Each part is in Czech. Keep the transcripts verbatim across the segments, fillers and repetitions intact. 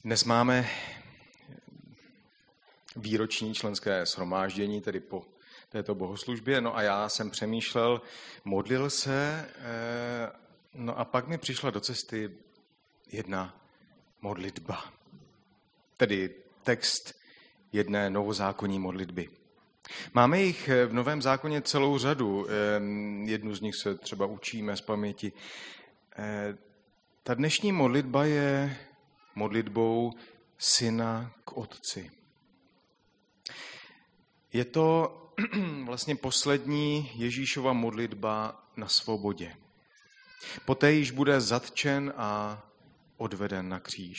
Dnes máme výroční členské shromáždění, tedy po této bohoslužbě, no a já jsem přemýšlel, modlil se, no a pak mi přišla do cesty jedna modlitba, tedy text jedné novozákonní modlitby. Máme jich v Novém zákoně celou řadu, jednu z nich se třeba učíme z paměti. Ta dnešní modlitba je modlitbou syna k otci. Je to vlastně poslední Ježíšova modlitba na svobodě. Poté již bude zatčen a odveden na kříž.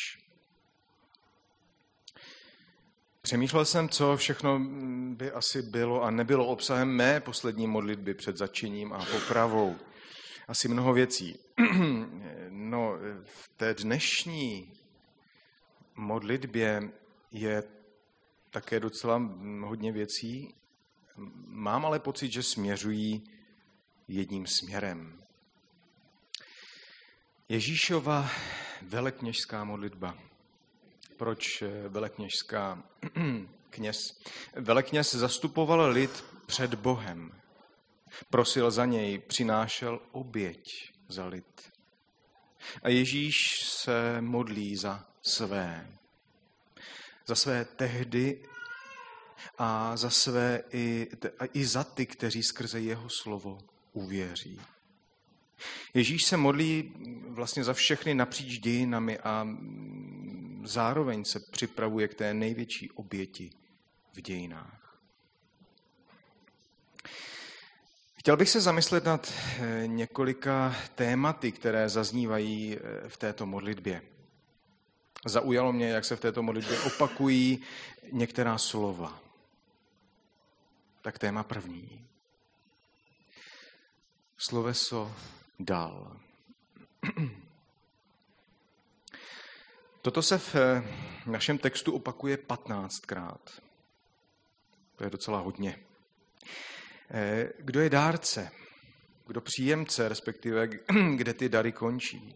Přemýšlel jsem, co všechno by asi bylo a nebylo obsahem mé poslední modlitby před zatčením a popravou. Asi mnoho věcí. No, v té dnešní modlitbě je také docela hodně věcí. Mám ale pocit, že směřují jedním směrem. Ježíšova velekněžská modlitba. Proč velekněžská? Kněz. Velekněz zastupoval lid před Bohem. Prosil za něj, přinášel oběť za lid. A Ježíš se modlí za své. Za své tehdy a za své i, a i za ty, kteří skrze jeho slovo uvěří. Ježíš se modlí vlastně za všechny napříč dějinami a zároveň se připravuje k té největší oběti v dějinách. Chtěl bych se zamyslet nad několika tématy, které zaznívají v této modlitbě. Zaujalo mě, jak se v této modlitbě opakují některá slova. Tak téma první. Sloveso dal. Toto se v našem textu opakuje patnáctkrát. To je docela hodně. Kdo je dárce? Kdo příjemce, respektive kde ty dary končí?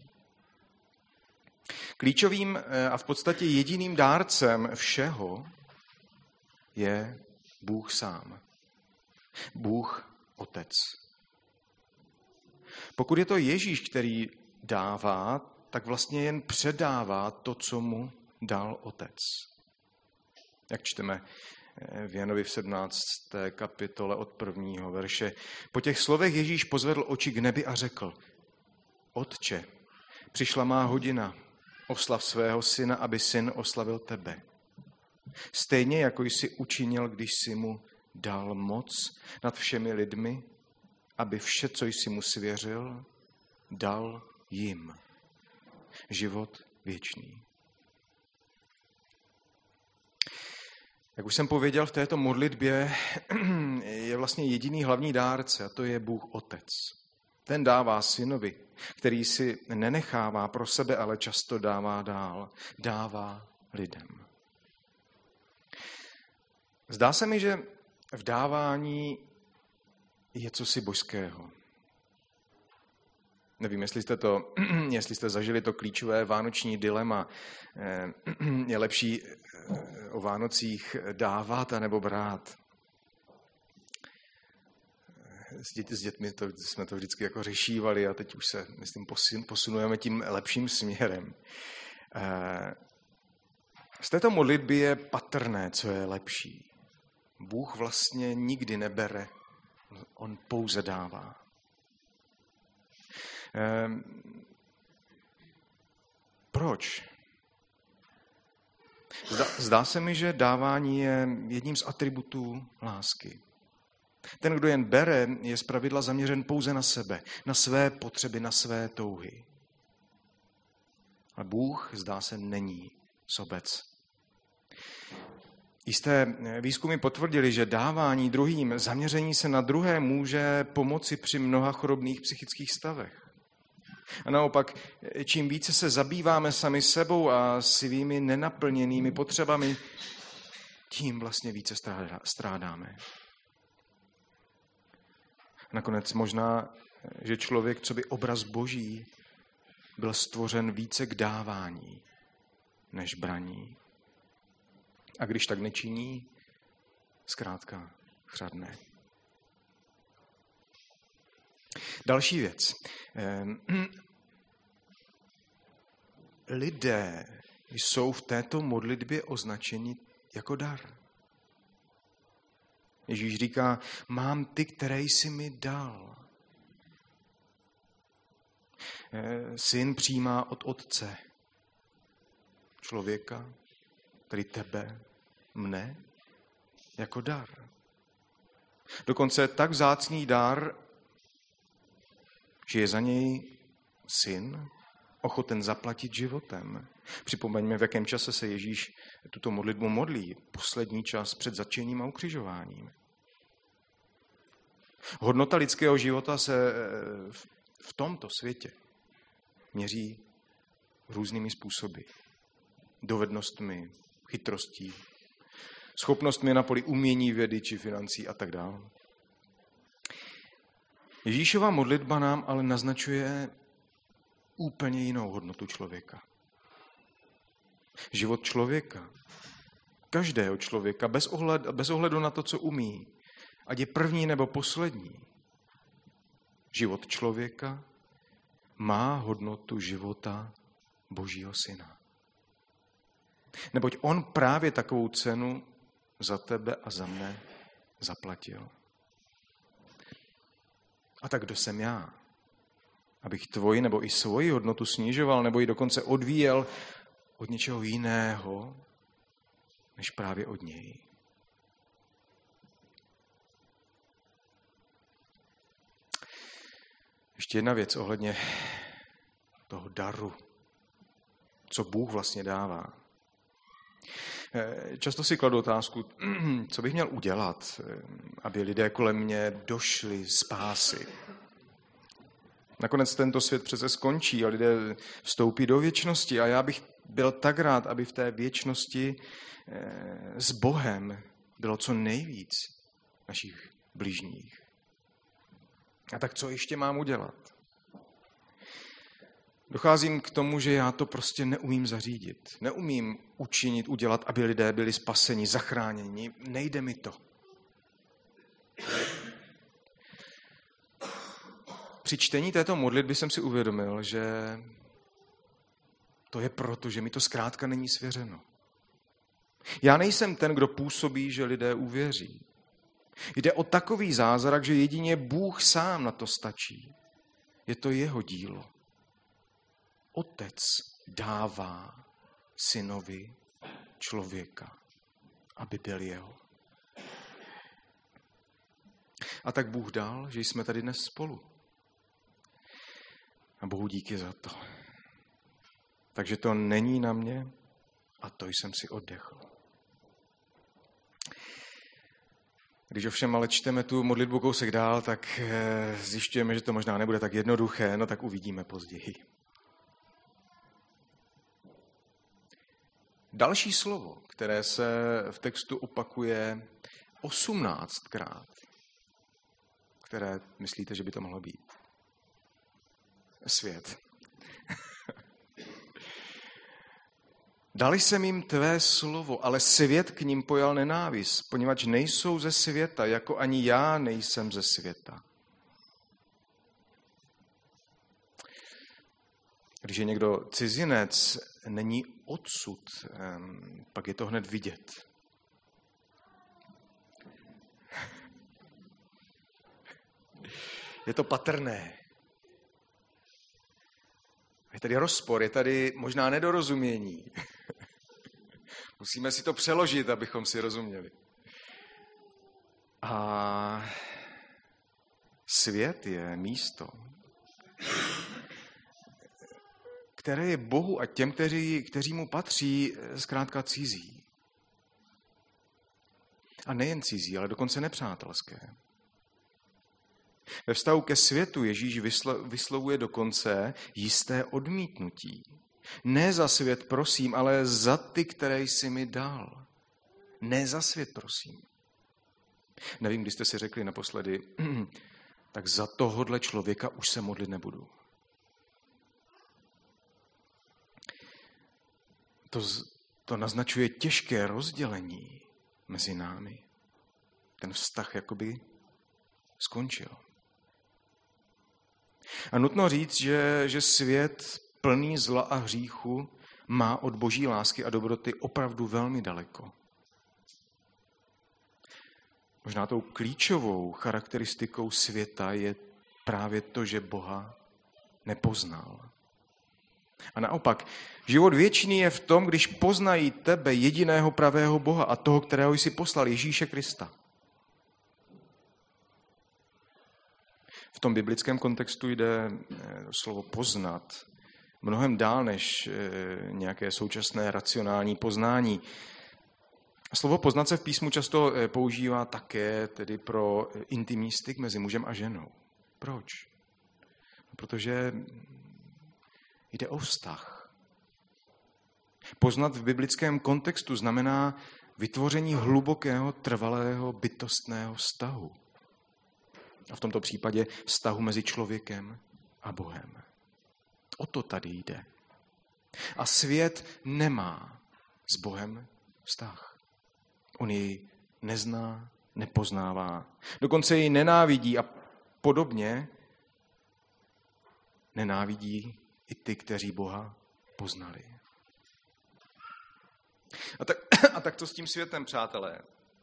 Klíčovým a v podstatě jediným dárcem všeho je Bůh sám. Bůh Otec. Pokud je to Ježíš, který dává, tak vlastně jen předává to, co mu dal Otec. Jak čteme v Janovi v sedmnácté kapitole od prvního verše. Po těch slovech Ježíš pozvedl oči k nebi a řekl: Otče, přišla má hodina, oslav svého syna, aby syn oslavil tebe. Stejně jako jsi učinil, když jsi mu dal moc nad všemi lidmi, aby vše, co jsi mu svěřil, dal jim. Život věčný. Jak už jsem pověděl, v této modlitbě je vlastně jediný hlavní dárce, a to je Bůh Otec. Ten dává synovi, který si nenechává pro sebe, ale často dává dál. Dává lidem. Zdá se mi, že v dávání je cosi božského. Nevím, jestli jste, to, jestli jste zažili to klíčové vánoční dilema. Je lepší o Vánocích dávat anebo brát. S, dět, s dětmi to, jsme to vždycky jako řešívali a teď už se, myslím, posunujeme tím lepším směrem. Z této modlitby je patrné, co je lepší. Bůh vlastně nikdy nebere, on pouze dává. Ehm, proč? Zdá, zdá se mi, že dávání je jedním z atributů lásky. Ten, kdo jen bere, je zpravidla zaměřen pouze na sebe, na své potřeby, na své touhy. Ale Bůh, zdá se, není sobec. Jisté výzkumy potvrdily, že dávání druhým, zaměření se na druhé může pomoci při mnoha chorobných psychických stavech. A naopak, čím více se zabýváme sami sebou a svými nenaplněnými potřebami, tím vlastně více strádáme. Nakonec možná, že člověk, co by obraz Boží, byl stvořen více k dávání, než braní. A když tak nečiní, zkrátka chřadne. Další věc. Lidé jsou v této modlitbě označeni jako dar. Ježíš říká, mám ty, které jsi mi dal. Syn přijímá od otce člověka, tedy tebe, mne, jako dar. Dokonce tak vzácný dar, že je za něj syn ochoten zaplatit životem. Připomeňme, v jakém čase se Ježíš tuto modlitbu modlí. Poslední čas před zatčením a ukřižováním. Hodnota lidského života se v tomto světě měří různými způsoby. Dovednostmi, chytrostí, schopnostmi na poli umění, vědy či financí a tak dále. Ježíšova modlitba nám ale naznačuje úplně jinou hodnotu člověka. Život člověka, každého člověka, bez ohledu, bez ohledu na to, co umí, ať je první nebo poslední. Život člověka má hodnotu života Božího syna. Neboť on právě takovou cenu za tebe a za mne zaplatil. A tak kdo jsem já? Abych tvoji nebo i svoji hodnotu snižoval, nebo ji dokonce odvíjel od něčeho jiného, než právě od něj. Ještě jedna věc ohledně toho daru. Co Bůh vlastně dává. Často si kladu otázku, co bych měl udělat, aby lidé kolem mě došli spásy. Nakonec tento svět přece skončí a lidé vstoupí do věčnosti a já bych byl tak rád, aby v té věčnosti s Bohem bylo co nejvíc našich bližních. A tak co ještě mám udělat? Docházím k tomu, že já to prostě neumím zařídit. Neumím učinit, udělat, aby lidé byli spaseni, zachráněni. Nejde mi to. Při čtení této modlitby jsem si uvědomil, že to je proto, že mi to zkrátka není svěřeno. Já nejsem ten, kdo působí, že lidé uvěří. Jde o takový zázrak, že jedině Bůh sám na to stačí. Je to jeho dílo. Otec dává synovi člověka, aby byl jeho. A tak Bůh dal, že jsme tady dnes spolu. A Bohu díky za to. Takže to není na mě a to jsem si oddechl. Když ovšem ale čteme tu modlitbu kousek dál, tak zjišťujeme, že to možná nebude tak jednoduché, no tak uvidíme později. Další slovo, které se v textu opakuje osmnáctkrát, které myslíte, že by to mohlo být? Svět. Dali jsem jim tvé slovo, ale svět k ním pojal nenávist, poněvadž nejsou ze světa, jako ani já nejsem ze světa. Když je někdo cizinec, není odsud, pak je to hned vidět. Je to patrné. Je tady rozpor, je tady možná nedorozumění. Musíme si to přeložit, abychom si rozuměli. A svět je místo, které je Bohu a těm, kteří, kteří mu patří, zkrátka cizí. A nejen cizí, ale dokonce nepřátelské. Ve vztahu ke světu Ježíš vyslovuje dokonce jisté odmítnutí. Ne za svět, prosím, ale za ty, které jsi mi dal. Ne za svět, prosím. Nevím, když jste si řekli naposledy, tak za tohodle člověka už se modlit nebudu. to, to naznačuje těžké rozdělení mezi námi. Ten vztah jakoby skončil. A nutno říct, že, že svět plný zla a hříchu má od boží lásky a dobroty opravdu velmi daleko. Možná tou klíčovou charakteristikou světa je právě to, že Boha nepoznal. A naopak, život věčný je v tom, když poznají tebe, jediného pravého Boha a toho, kterého jsi poslal, Ježíše Krista. V tom biblickém kontextu jde slovo poznat mnohem dál než nějaké současné racionální poznání. Slovo poznat se v písmu často používá také tedy pro intimní styk mezi mužem a ženou. Proč? Protože jde o vztah. Poznat v biblickém kontextu znamená vytvoření hlubokého, trvalého, bytostného vztahu. A v tomto případě vztahu mezi člověkem a Bohem. O to tady jde. A svět nemá s Bohem vztah. On jej nezná, nepoznává. Dokonce jej nenávidí a podobně nenávidí i ty, kteří Boha poznali. A tak, a tak to s tím světem, přátelé.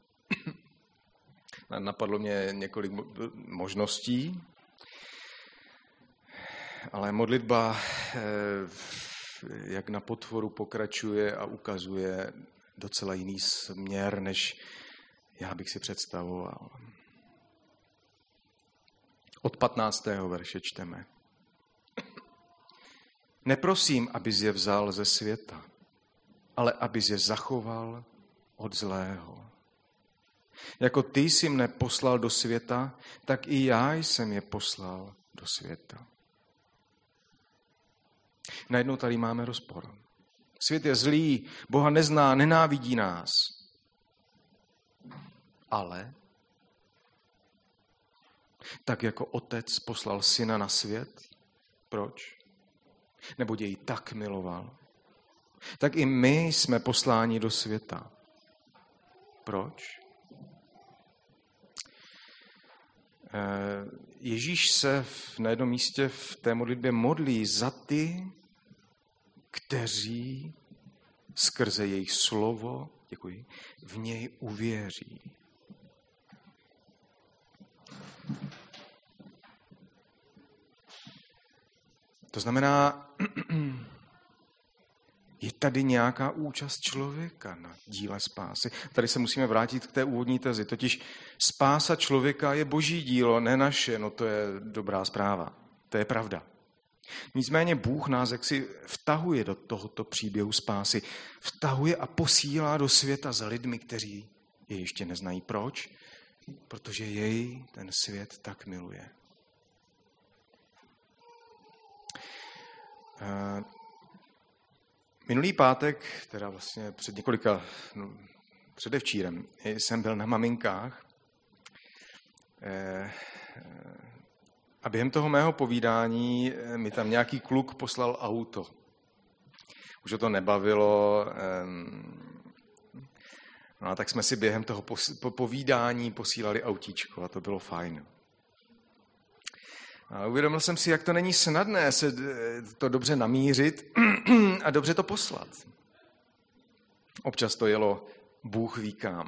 Napadlo mě několik možností, ale modlitba, jak na potvoru, pokračuje a ukazuje docela jiný směr, než já bych si představoval. Od patnáctého verše čteme. Neprosím, abys je vzal ze světa, ale abys je zachoval od zlého. Jako ty jsi mne poslal do světa, tak i já jsem je poslal do světa. Najednou tady máme rozpor. Svět je zlý, Boha nezná, nenávidí nás. Ale tak jako otec poslal syna na svět, proč? Neboť jej tak miloval. Tak i my jsme posláni do světa. Proč? Ježíš se na jednom místě v té modlitbě modlí za ty, kteří skrze jejich slovo, děkuji, v něj uvěří. To znamená, je tady nějaká účast člověka na díle spásy. Tady se musíme vrátit k té úvodní tezi. Totiž spása člověka je boží dílo, ne naše. No to je dobrá zpráva. To je pravda. Nicméně Bůh nás jaksi vtahuje do tohoto příběhu spásy. Vtahuje a posílá do světa s lidmi, kteří je ještě neznají. Proč? Protože jej ten svět tak miluje. Minulý pátek, teda vlastně před několika, no, předevčírem, jsem byl na maminkách a během toho mého povídání mi tam nějaký kluk poslal auto. Už ho to nebavilo, no a tak jsme si během toho povídání posílali autíčko a to bylo fajn. A uvědomil jsem si, jak to není snadné se to dobře namířit a dobře to poslat. Občas to jelo Bůh ví kam.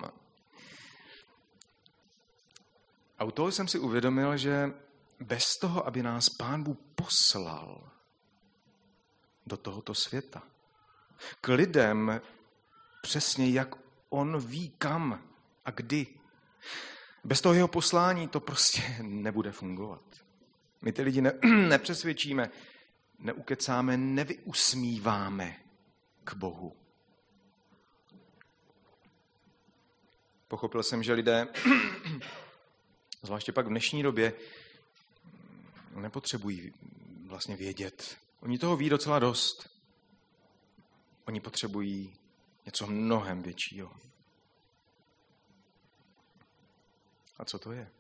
A u toho jsem si uvědomil, že bez toho, aby nás Pán Bůh poslal do tohoto světa, k lidem přesně jak on ví kam a kdy, bez toho jeho poslání to prostě nebude fungovat. My ty lidi ne, nepřesvědčíme, neukecáme, nevyusmíváme k Bohu. Pochopil jsem, že lidé, zvláště pak v dnešní době, nepotřebují vlastně vědět. Oni toho ví docela dost. Oni potřebují něco mnohem většího. A co to je?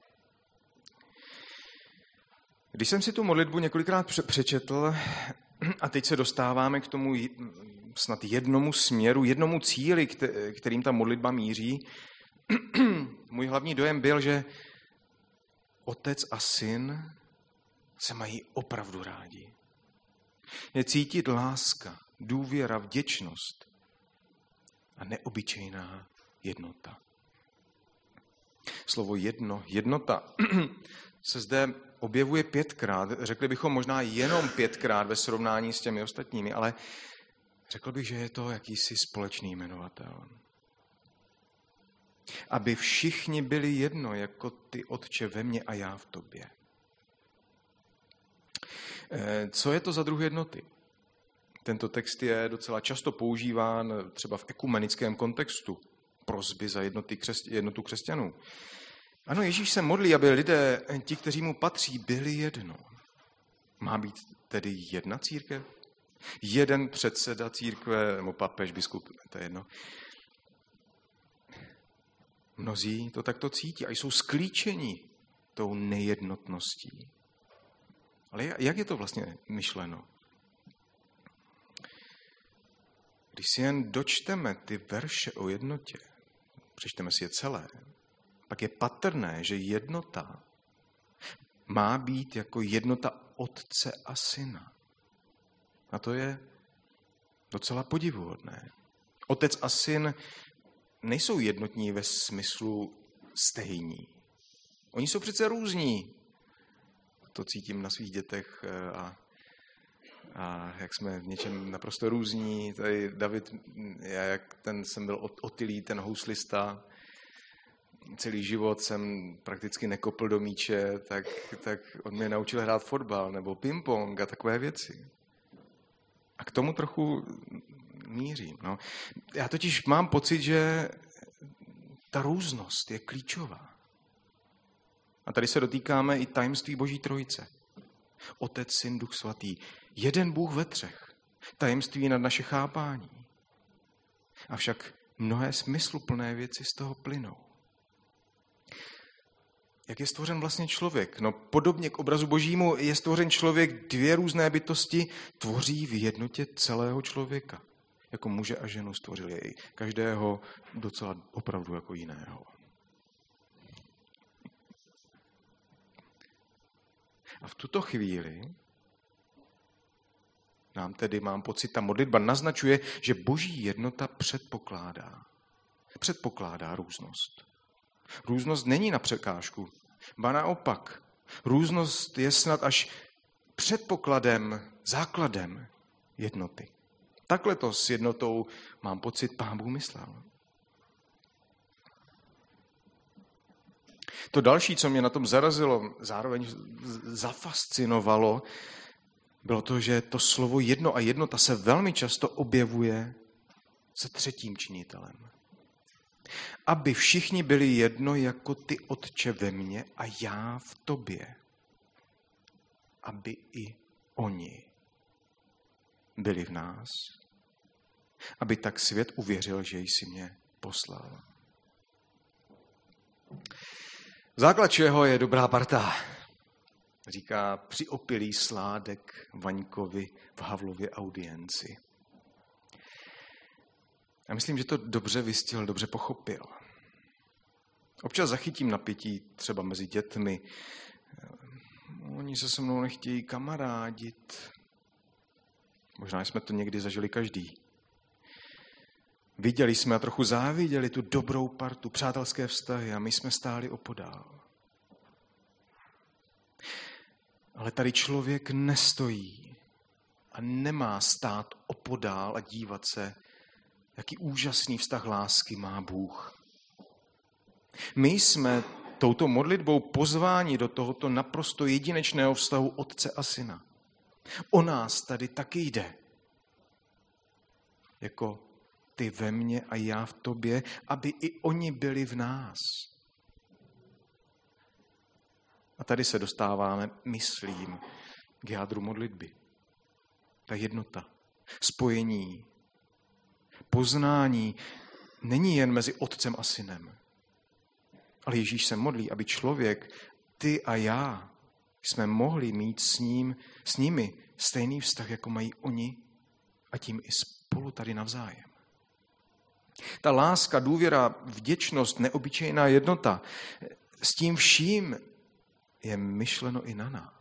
Když jsem si tu modlitbu několikrát přečetl a teď se dostáváme k tomu snad jednomu směru, jednomu cíli, kterým ta modlitba míří. Můj hlavní dojem byl, že otec a syn se mají opravdu rádi. Je cítit láska, důvěra, vděčnost a neobyčejná jednota. Slovo jedno, jednota se zde objevuje pětkrát. Řekli bychom možná jenom pětkrát ve srovnání s těmi ostatními, ale řekl bych, že je to jakýsi společný jmenovatel. Aby všichni byli jedno, jako ty, Otče, ve mně a já v tobě. Co je to za druh jednoty? Tento text je docela často používán třeba v ekumenickém kontextu. Prosby za jednoty křesť, jednotu křesťanů. Ano, Ježíš se modlí, aby lidé, ti, kteří mu patří, byli jedno. Má být tedy jedna církev? Jeden předseda církve, nebo papež, biskup, to je jedno. Mnozí to takto cítí a jsou sklíčeni tou nejednotností. Ale jak je to vlastně myšleno? Když si jen dočteme ty verše o jednotě, přečteme si je celé, pak je patrné, že jednota má být jako jednota otce a syna. A to je docela podivuhodné. Otec a syn nejsou jednotní ve smyslu stejní. Oni jsou přece různí. To cítím na svých dětech a, a jak jsme v něčem naprosto různí. Tady David, já jak ten jsem byl otylý, ten houslista, celý život jsem prakticky nekopl do míče, tak, tak on mě naučil hrát fotbal nebo ping-pong a takové věci. A k tomu trochu mířím. No. Já totiž mám pocit, že ta různost je klíčová. A tady se dotýkáme i tajemství Boží trojice. Otec, Syn, Duch Svatý. Jeden Bůh ve třech. Tajemství nad naše chápání. Avšak mnohé smysluplné věci z toho plynou. Jak je stvořen vlastně člověk? No podobně k obrazu Božímu je stvořen člověk, dvě různé bytosti tvoří v jednotě celého člověka. Jako muže a ženu stvořil jej. Každého docela opravdu jako jiného. A v tuto chvíli nám tedy, mám pocit, ta modlitba naznačuje, že Boží jednota předpokládá. Předpokládá různost. Různost není na překážku, ba naopak. Různost je snad až předpokladem, základem jednoty. Takhle to s jednotou, mám pocit, Pán Bůh myslel. To další, co mě na tom zarazilo, zároveň zafascinovalo, bylo to, že to slovo jedno a jednota se velmi často objevuje se třetím činitelem. Aby všichni byli jedno, jako ty, Otče, ve mně a já v tobě. Aby i oni byli v nás. Aby tak svět uvěřil, že jsi mě poslal. Základ čeho je dobrá parta, říká přiopilý sládek Vaňkovi v Havlově audienci. Já myslím, že to dobře vystihl, dobře pochopil. Občas zachytím napětí třeba mezi dětmi. Oni se se mnou nechtějí kamarádit. Možná jsme to někdy zažili každý. Viděli jsme a trochu záviděli tu dobrou partu, přátelské vztahy a my jsme stáli opodál. Ale tady člověk nestojí a nemá stát opodál a dívat se, jaký úžasný vztah lásky má Bůh. My jsme touto modlitbou pozváni do tohoto naprosto jedinečného vztahu Otce a Syna. O nás tady taky jde. Jako ty ve mně a já v tobě, aby i oni byli v nás. A tady se dostáváme, myslím, k jádru modlitby. Ta jednota, spojení, poznání není jen mezi Otcem a Synem. Ale Ježíš se modlí, aby člověk, ty a já, jsme mohli mít s ním, s nimi stejný vztah, jako mají oni a a tím i spolu tady navzájem. Ta láska, důvěra, vděčnost, neobyčejná jednota, s tím vším je myšleno i na nás.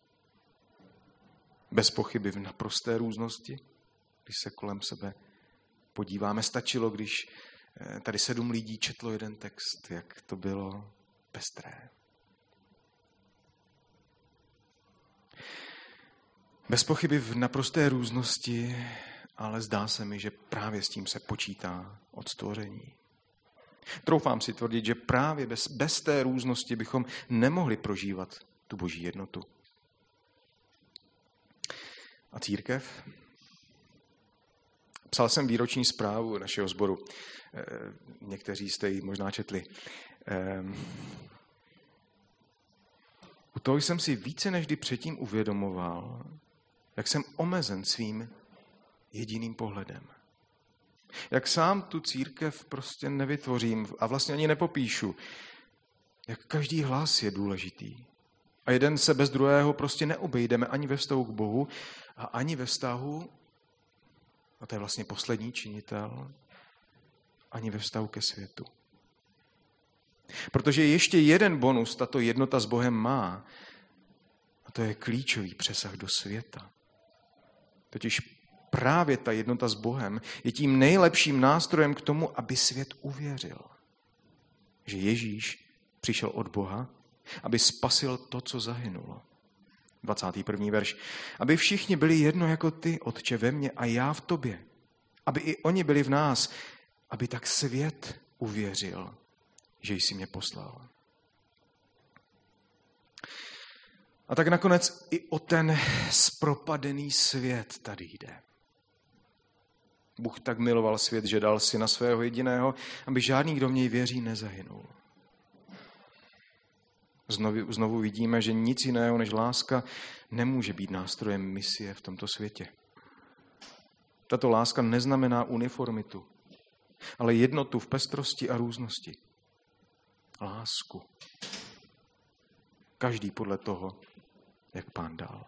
Bez pochyby v naprosté různosti, když se kolem sebe podíváme. Stačilo, když tady sedm lidí četlo jeden text, jak to bylo pestré. Bez pochyby v naprosté různosti, ale zdá se mi, že právě s tím se počítá od stvoření. Troufám si tvrdit, že právě bez, bez té různosti bychom nemohli prožívat tu boží jednotu. A církev? Psal jsem výroční zprávu našeho sboru. Někteří jste ji možná četli. U toho jsem si více než kdy předtím uvědomoval, jak jsem omezen svým jediným pohledem. Jak sám tu církev prostě nevytvořím a vlastně ani nepopíšu. Jak každý hlas je důležitý. A jeden se bez druhého prostě neobejdeme ani ve vztahu k Bohu a ani ve vztahu, a to je vlastně poslední činitel, ani ve vztahu ke světu. Protože ještě jeden bonus tato jednota s Bohem má, a to je klíčový přesah do světa. Totiž právě ta jednota s Bohem je tím nejlepším nástrojem k tomu, aby svět uvěřil, že Ježíš přišel od Boha, aby spasil to, co zahynulo. dvacátý první verš. Aby všichni byli jedno jako ty, Otče, ve mně a já v tobě. Aby i oni byli v nás, aby tak svět uvěřil, že jsi mě poslal. A tak nakonec i o ten zpropadený svět tady jde. Bůh tak miloval svět, že dal syna svého jediného, aby žádný, kdo v něj věří, nezahynul. Znovu, znovu vidíme, že nic jiného než láska nemůže být nástrojem misie v tomto světě. Tato láska neznamená uniformitu, ale jednotu v pestrosti a různosti. Lásku. Každý podle toho, jak Pán dal.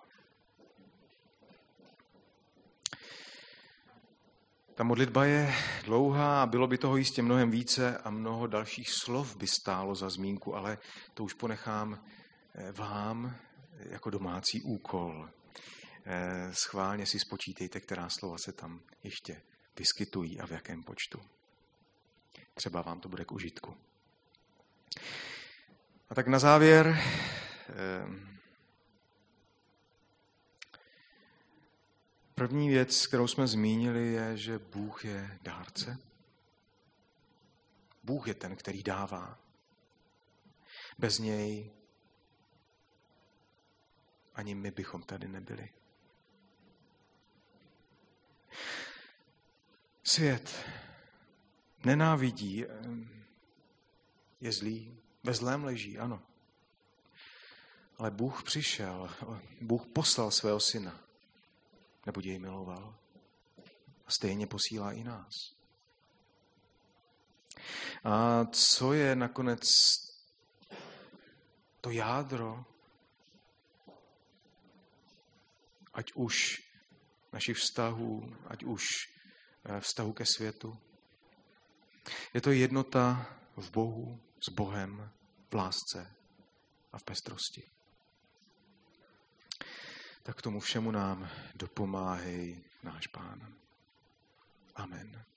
Ta modlitba je dlouhá a bylo by toho jistě mnohem více a mnoho dalších slov by stálo za zmínku, ale to už ponechám vám jako domácí úkol. Schválně si spočítejte, která slova se tam ještě vyskytují a v jakém počtu. Třeba vám to bude k užitku. A tak na závěr první věc, kterou jsme zmínili, je, že Bůh je dárce. Bůh je ten, který dává. Bez něj ani my bychom tady nebyli. Svět nenávidí, je zlý, ve zlém leží, ano. Ale Bůh přišel, Bůh poslal svého syna, neboť jej miloval. A stejně posílá i nás. A co je nakonec to jádro, ať už našich vztahů, ať už vztahu ke světu? Je to jednota v Bohu, s Bohem, v lásce a v pestrosti. Tak k tomu všemu nám dopomáhej náš Pán. Amen.